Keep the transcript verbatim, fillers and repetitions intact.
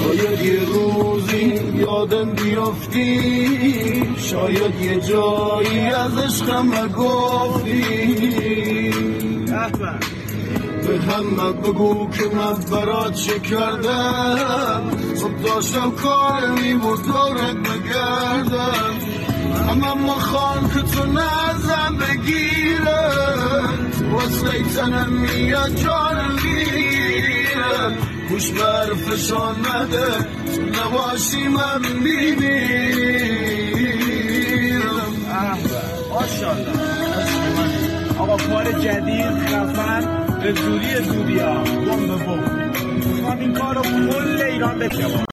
شاید یه روزی یادم بیافتی، شاید یه جایی از عشقم گفتی. به همه بگو که من برات چه کردم، صبح داشتم کار میبود دورت بگردم. همه ما خان که تو نزم بگیره، وصله تنم میاد جانم میگیره. گوش به حرفشان نده، تو نباشی من میمیرم. ماشاءالله آقا، کار جدید خفن به زودی زودی ها بوم به بوم. میخوام این کار رو کل ایران بکنم.